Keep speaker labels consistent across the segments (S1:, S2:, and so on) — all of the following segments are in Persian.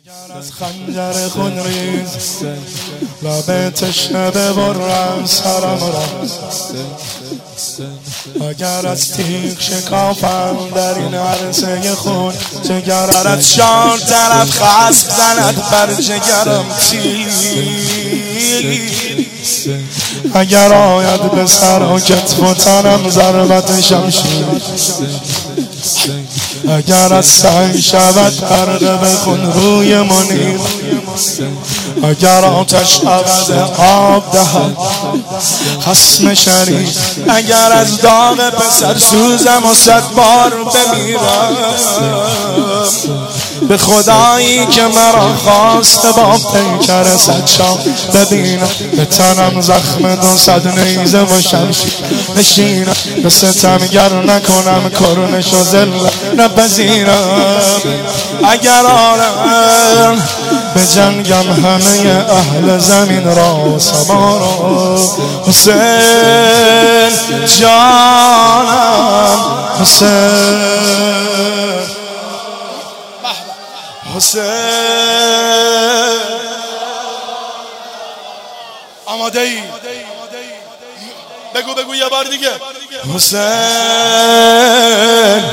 S1: اگر از خنجر خونریز لب تشنه ببرم سرم را، اگر از تیغ شکافم در این عرصه خون، جگرت 4 طرف خسب زند بر جگرم تیر. اگر آید به سر و کتف و تنم ضربت شمشیر، اگر از سنگ شود غرقه به خون روی منیر، اگر آتش عوض آب دهد خصم شریف، اگر از داغ پسر سوزم و 100 بار بمیرم، به خدایی که مرا خواست با پیکر 100 شام ببینم، به تنم زخم 200 نیزه و شمشیر بشینم، به ستمگر نکنم کرنش و ذلت نپذیرم. اگر آرم به جنگم همه اهل زمین را و سما را، حسین جانم حسین، حسین آماده ای؟ بگو یه بار دیگه. حسین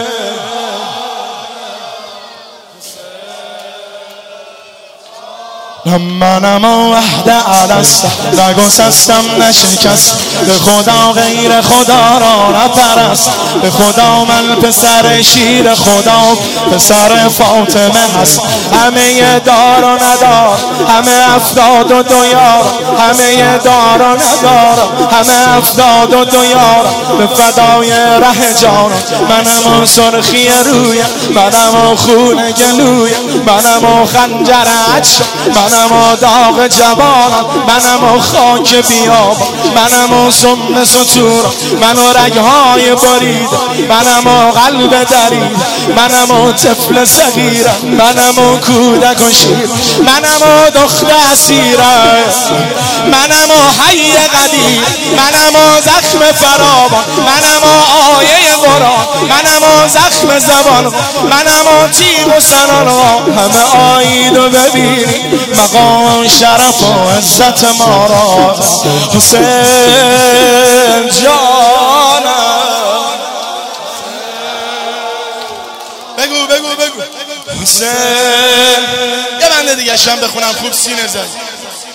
S1: منم وحده الست، نگسستم نشکست، به خدا غیر خدا را نپرست، به خدا من پسر شیر خدا پسر فاطمه هست. همه دار و ندار، همه افداد و دویار، همه دار و ندار، همه افداد و دویار، به فدای ره جان. منم و سرخی روی، منم و خون گلوی، منم و خنجر عطش، منم و داغ جوانم، منم و خاک بیاب، منم و سم سطور، من و رگهای برید، منم و قلب درید، منم و طفل صغیرم، منم و کودک و شیر، منم و دختر اسیرم، منم و حی قدیر، منم و زخم فراوان، منم و آیه قرآن، منم و زخم زبان، منم و تیغ و سنان، همه آیید و ببینید مقام شرف و عزت ما را. حسین جانم، بگو حسین. یه بنده دیگه شم بخونم خوب سینه زد.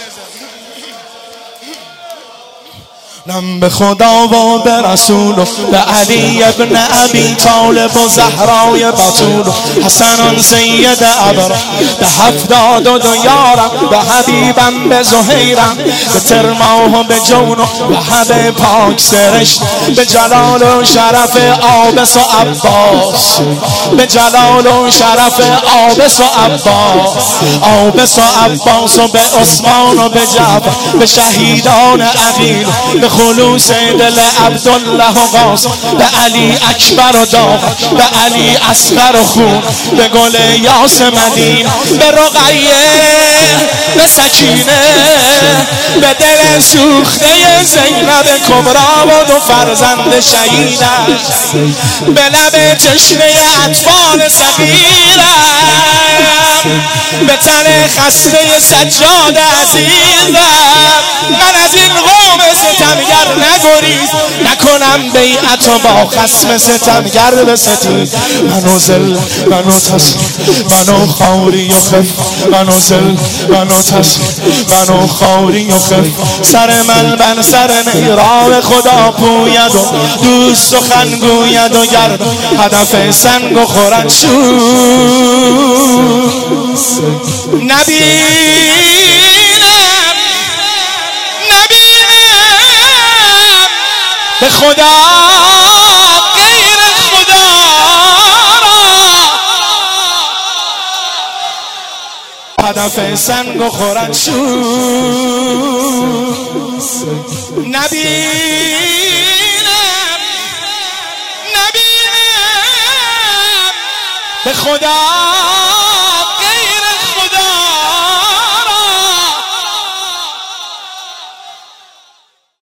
S1: نم به خدا و به رسول و به علی ابن ابی طالب و زهرای بطول و حسن سید ابرا، به 72 یارم، به حبیبم، به زهیرم، به ترماه و به جون و حب پاک سرشت، به جلال و شرف آبس و عباس، به جلال و شرف آبس و عباس، آبس و عباس و به عثمان و به جعفر، به شهیدان عقیل، به خلوص دل عبدالله و قاسم، به علی اکبر و داغ، به علی اصغر و خون، به گل یاس مدین، به رقیه، به سکینه، به دل سوخته زینب کبرا و 2 فرزند شهیدم، به لب تشنه اطفال صغیرم، به تن خسته سجاد عزیزم. من از این قوم ستمگر نگریز، نکنم بیعت و با خصم ستمگر بستیز. منو ذل، منو تسلیم، منو خواری و خف، منو ذل، منو تسلیم، منو خواری و خف. سر من بر سر نیرام خدا پوید و دوست سخن گوید و گرد هدف سنگ و خورد شور. نبینم به خدا غیر خدا را، هدف سنگ و خورد شور. نبینم به خدا